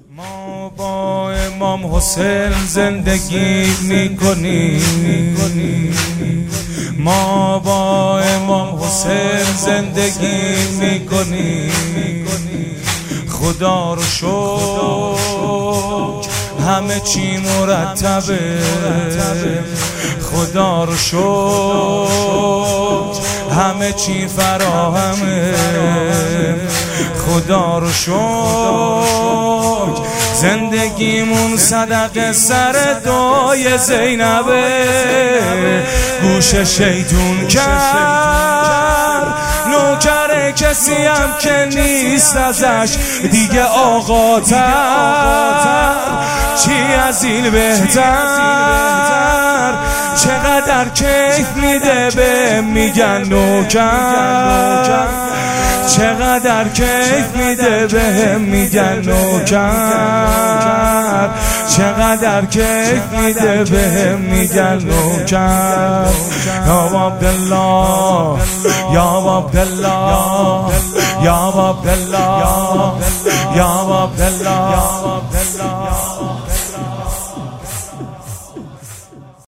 ما با امام حسین زندگی میکنیم، ما با امام حسین زندگی میکنیم. خدا رو شکر همه چی مرتبه، خدا رو شکر همه چی فراهمه، خدا رو شکر زندگیمون صدقه سر دعای زینبه. گوش شیطون کرد نوکر کسی هم که نیست ازش دیگه آقاتر، چی از این بهتر، چقدر کیف میده به میگن نوکر، چقدر کیف میده به میگن نوکر، چقدر کیف میده به میگن نوکر. یا عبدالله یا عبدالله یا عبدالله یا عبدالله.